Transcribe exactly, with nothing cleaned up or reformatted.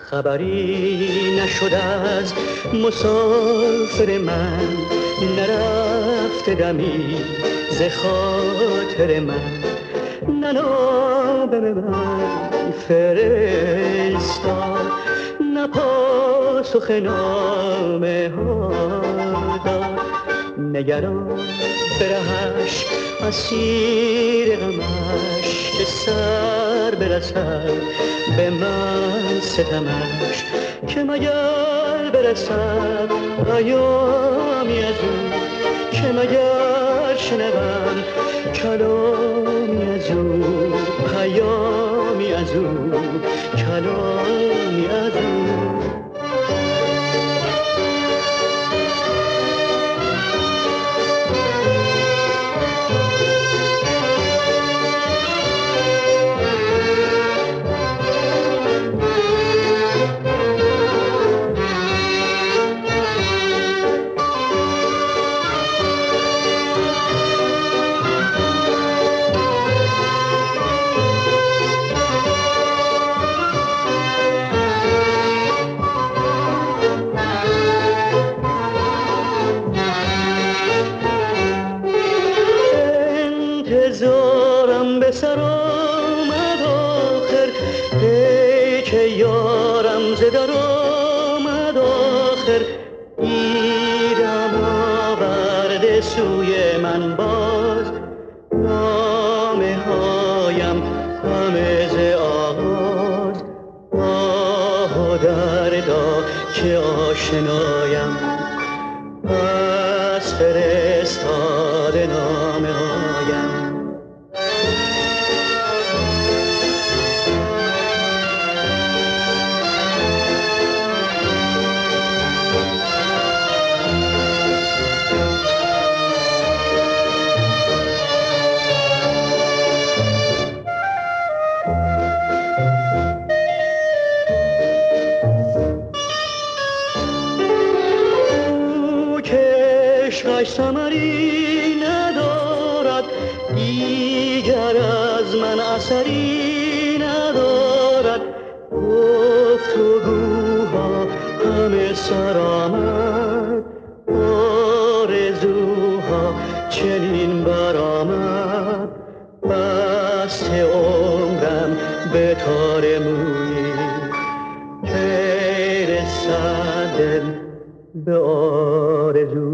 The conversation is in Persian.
خبری نشد از مسافر من، نرفت دمی ز خاطر من، نه نامه به من فرستاد، نه پاسخ نامه ها داد. نگران برهش اسیر غمش، که سر برسد به من ستمش، که مگر برسد پیامی از او، که مگر شنوم کلامی از او، پیامی از او، کلامی از او. انتظارم به سر آمد آخر، پیک یارم ز در آمد آخر. دیدم آورده سوی من باز، نامه هایم همه ز آغاز. آه و دردا که آشنایم، پس فرستاده نامه هایم. ثمری ندارد، دیگر از من اثری ندارد. گفتگوها همه سر آمد، آرزوها چنین برآمد. بسته عمرم به تار مویی، که رسد دل به آرزو.